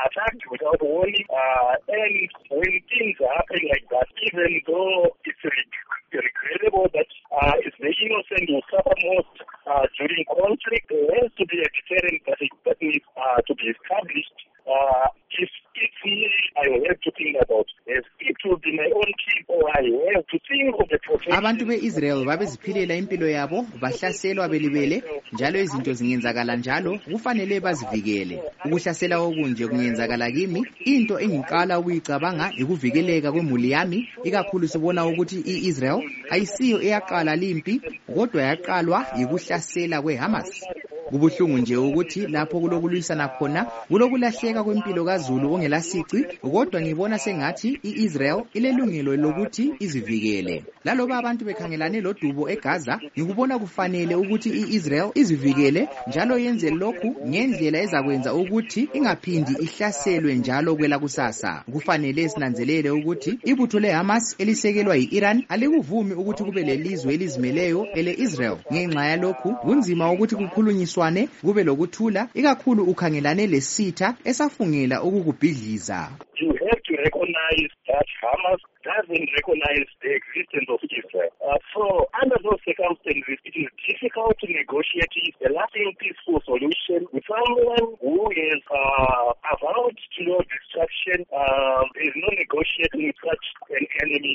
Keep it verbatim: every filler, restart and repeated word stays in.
attacked without warning, uh, and when things happen like that, even though it's regrettable that uh, it's the innocent who suffer most uh, during conflict, there has to be a deterrent that, it, that needs uh, to be established. Uh, if it's me, I will have to think about if it will be my own people, I will have to think of the protection. Abantu be-Israel babeziphilela impilo yabo, bahlaselwa belibele, njalo izinto zingenzakala njalo, kufanele bazivikele. Ukuhlasela okunje kungenzakala kimi, into engiqala ukuyicabanga ikuvikeleka kwemuli yami, ikakhulu sibona ukuthi i-Israel ayisiyo eyaqala limpi, kodwa yaqalwa yikuhlasela kweHamas. Kubuhlungu nje ukuthi lapho kulokulwisana khona kulokulahleka kwempilo kaZulu ongelasici, kodwa ngibona sengathi iIsrael ilelungelo lokuthi izivikele. Laloba abantu bekhangelane lodubo eGaza, ngikubona kufanele ukuthi iIsrael izivikele njalo yenze lokhu ngendlela ezakwenza ukuthi ingaphindi ihlaselwe njalo kwela kusasa. Kufanele sinanzelele ukuthi ibutho leHamas elisekelwa yiIran alikuvumi ukuthi kube lelizwe elizimeleyo eleIsrael. Ngenxa yalokhu kunzima ukuthi kukhulunyiswa kube lokuthula ikakhulu ukhangelane lesitha esafungela ukukubhidliza. You have to recognize that Hamas doesn't recognize the existence of Israel. Uh, so under those circumstances, it is difficult to negotiate a lasting peaceful solution with someone who is uh, avowed to no destruction. Uh, there is no negotiating with such an enemy.